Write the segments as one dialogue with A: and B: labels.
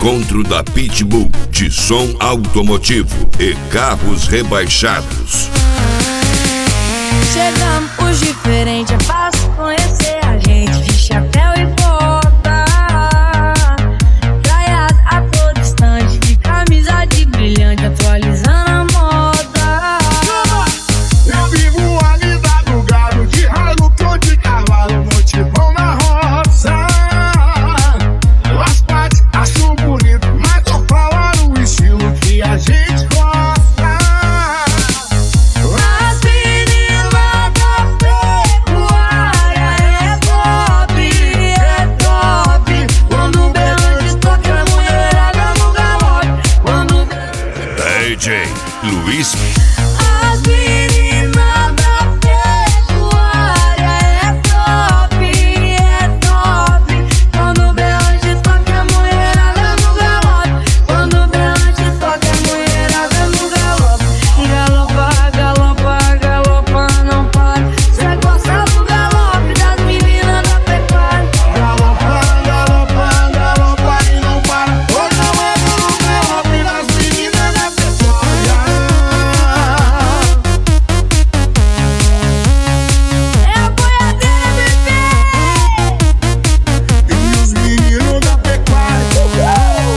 A: encontro da Pitbull de som automotivo e carros rebaixados.
B: Chegamos os diferentes, é fácil conhecer a gente de chapéu e bota. Praias a todo instante, de camisa de brilhante, atualizando a moda.
C: Eu vivo a vida do gado, de Hilux, de cavalo, motivão na roça. As partes acho bonito, mas tô falando o estilo que a gente gosta.
B: As meninas da pecuária é top. Quando o berrante toca, a mulherada no galope. Quando
A: DJ Luiz.
B: as meninas da pecuária é top. Quando o berrante toca, a mulherada no galope. Quando o berrante toca, a mulherada no galope. Galopa, galopa, galopa, não para. Cê gosta do galope das meninas da pecuária.
C: Galopa, galopa, galopa e não para. Hoje eu ando no galope das meninas da pecuária.
B: É a boiadeira, bebê.
C: E os meninos da pecuária.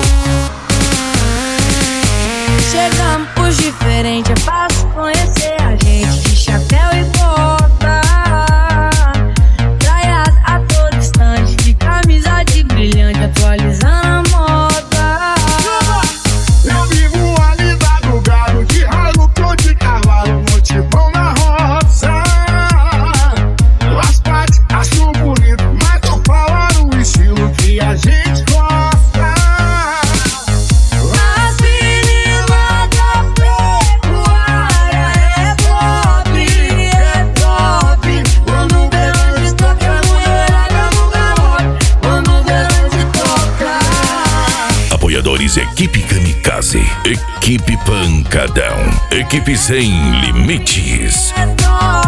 B: Chegamos os diferentes, é fácil conhecer a gente de chapéu e bota. Praias a todo instante, de camisa de brilhante, atualizando a moda.
C: Eu vivo a vida do gado, de Hilux, de cavalo, motivão na roça. As partes acho bonito, mas tô falando o estilo que a gente gosta.
B: As meninas da pecuária é top. Quando o berrante toca, a mulherada no galope. Quando o berrante toca.
A: Apoiadores: Equipe Kamikaze, Equipe Pancadão, Equipe Sem Limites.
B: É top.